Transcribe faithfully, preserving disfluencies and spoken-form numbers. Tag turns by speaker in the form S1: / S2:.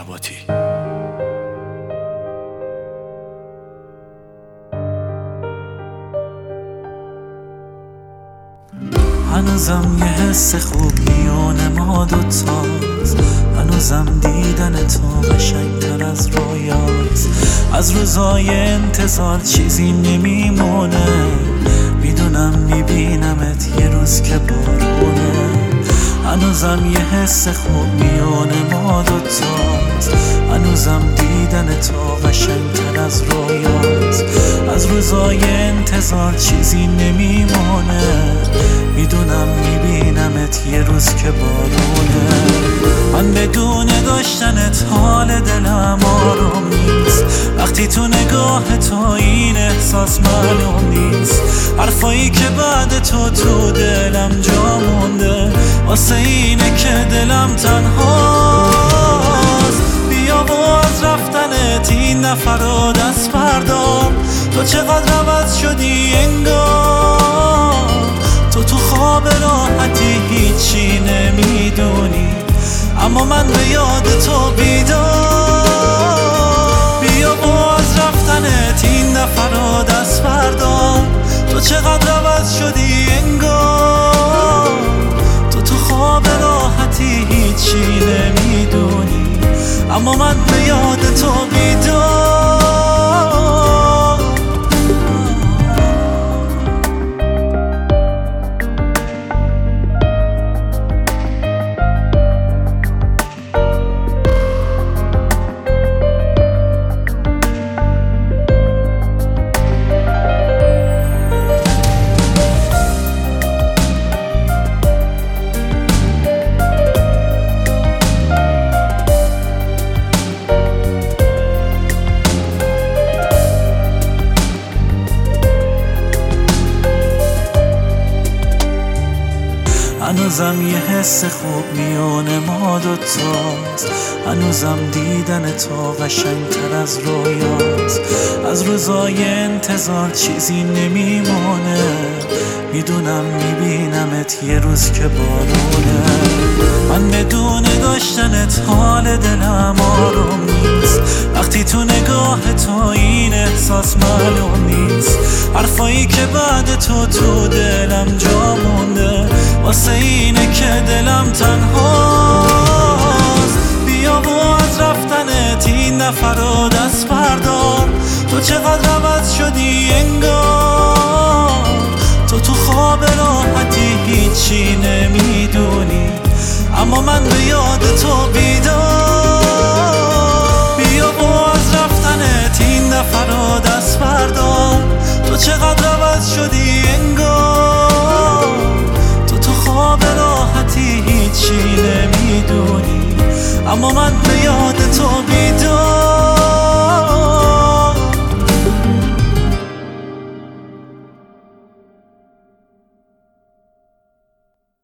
S1: نباتی.
S2: هنوزم یه حس خوب میونه ما دوتاست، هنوزم دیدن تو قشنگتر از رویاست. از روزای انتظار چیزی نمیمونه، میدونم میبینمت یه روز که بارونه. هنوزم یه حس خوب میونه ما دوتاست، هنوزم دیدن تو قشنگتر از رویاست. از روزای انتظار چیزی نمیمونه، میدونم میبینمت یه روز که بارونه. من بدون داشتنت حال دلم آروم نیست، وقتی تو نگاه تو این احساس معلوم نیست. حرفایی که بعد تو تو دلم جا مونده، واسه اینه که دلم تنهاست. بیا و از رفتنت این نفر رو دست بردار، تو چقدر عوض شدی انگار. تو تو خواب راحتی هیچی نمیدونی، اما من به یاد تو بیدار. بیا و از رفتنت این نفر رو دست بردار، تو چقدر عوض شدی انگار. تو تو خواب راحتی هیچی نمیدونی، اما من به یاد تو بیدار. هنوزم یه حس خوب میونه ما دوتاست، هنوزم دیدن تو قشنگتر از رویاست. از روزای انتظار چیزی نمیمونه، میدونم میبینمت یه روز که بارونه. من بدون داشتنت حال دلم آروم نیست، وقتی تو نگاه تو این احساس معلوم نیست. حرفایی که بعد تو تو دلم جا مونده، واسه اینه که دلم تنهاست. بیا و از رفتنت این نفر رو دست بردار، تو چقدر عوض شدی انگار. تو تو خواب راحتی هیچی نمیدونی، اما من به یاد تو بیدار. بیا و از رفتنت این نفر رو دست بردار، تو چقدر عوض شدی انگار. تو تو خواب راحتی هیچی نمیدونی، اما من